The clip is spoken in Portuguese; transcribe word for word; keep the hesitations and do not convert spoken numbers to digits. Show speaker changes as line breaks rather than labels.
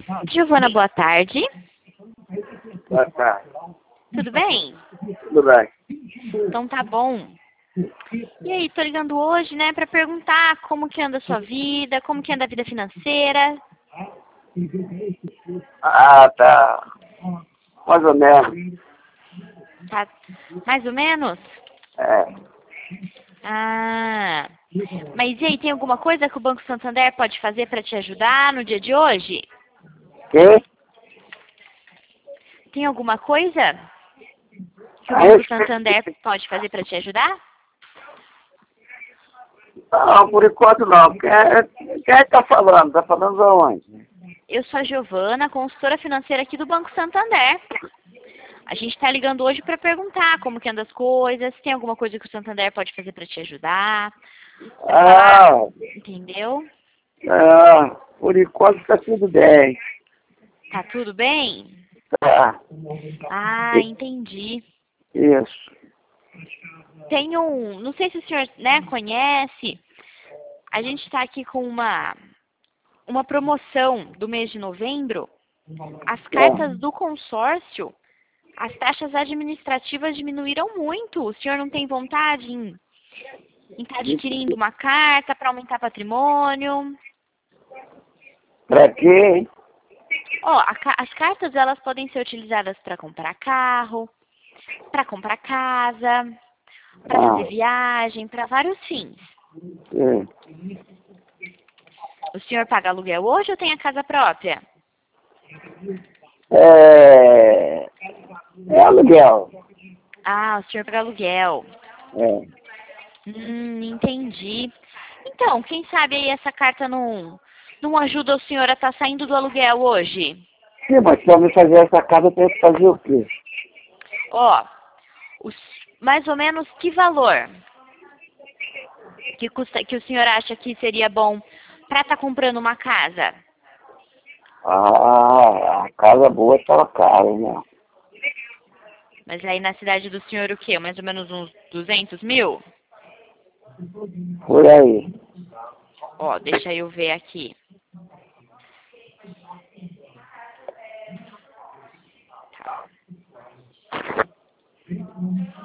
Giovana, boa tarde.
Boa tarde.
Tudo bem?
Tudo bem.
Então tá bom. E aí, tô ligando hoje, né, pra perguntar como que anda a sua vida, como que anda a vida financeira.
Ah, tá. Mais ou menos.
Tá mais ou menos?
É.
Ah, mas e aí, tem alguma coisa que o Banco Santander pode fazer pra te ajudar no dia de hoje?
Quem?
Tem alguma coisa que o
A
Banco
respeito-
Santander pode fazer pra te ajudar?
Não, por enquanto não. Quem é, quem é que tá falando? Tá falando aonde?
Eu sou a Giovana, consultora financeira aqui do Banco Santander. A gente está ligando hoje para perguntar como que anda as coisas, se tem alguma coisa que o Santander pode fazer para te ajudar, para falar,
Ah,
entendeu?
ah, por enquanto tá tudo bem.
Tá tudo bem?
Tá.
Ah, entendi.
Isso.
Tem um, não sei se o senhor, né, conhece, a gente está aqui com uma, uma promoção do mês de novembro. As cartas
É.
do consórcio, as taxas administrativas diminuíram muito. O senhor não tem vontade em estar adquirindo uma carta para aumentar patrimônio?
Pra quê?
Ó, a ca- as cartas elas podem ser utilizadas para comprar carro, para comprar casa, para fazer
Ah,
viagem, para vários fins.
sim.
O senhor paga aluguel hoje ou tem a casa própria?
É, é aluguel.
Ah, o senhor paga aluguel.
É.
Hum, entendi. Então, quem sabe aí essa carta não, não ajuda o senhor a estar saindo do aluguel hoje?
Sim, mas pra me fazer essa casa eu tenho que fazer o quê?
Ó, os, mais ou menos que valor que, custa, que o senhor acha que seria bom para estar comprando uma casa?
Ah, a casa boa tá cara, né?
Mas aí na cidade do senhor o quê? Mais ou menos uns duzentos mil?
Por aí.
Ó, deixa eu ver aqui. Tá.